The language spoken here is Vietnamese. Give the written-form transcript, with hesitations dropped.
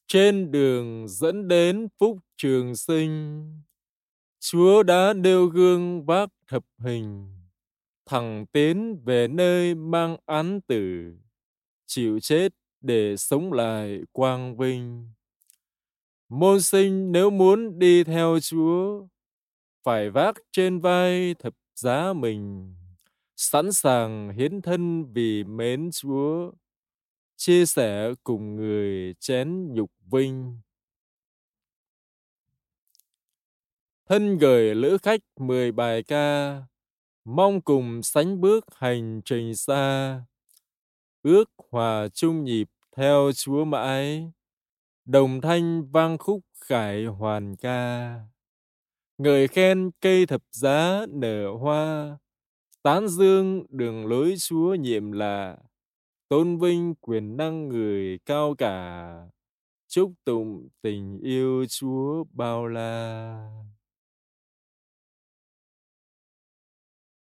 Trên đường dẫn đến phúc trường sinh, Chúa đã nêu gương vác thập hình, thẳng tiến về nơi mang án tử, chịu chết để sống lại quang vinh. Môn sinh nếu muốn đi theo Chúa, phải vác trên vai thập giá mình, sẵn sàng hiến thân vì mến Chúa, chia sẻ cùng người chén nhục vinh. Thân gửi lữ khách 10 bài ca, mong cùng sánh bước hành trình xa. Ước hòa chung nhịp theo Chúa mãi, đồng thanh vang khúc khải hoàn ca. Ngợi khen cây thập giá nở hoa, tán dương đường lối Chúa nhiệm lạ, tôn vinh quyền năng người cao cả, chúc tụng tình yêu Chúa bao la.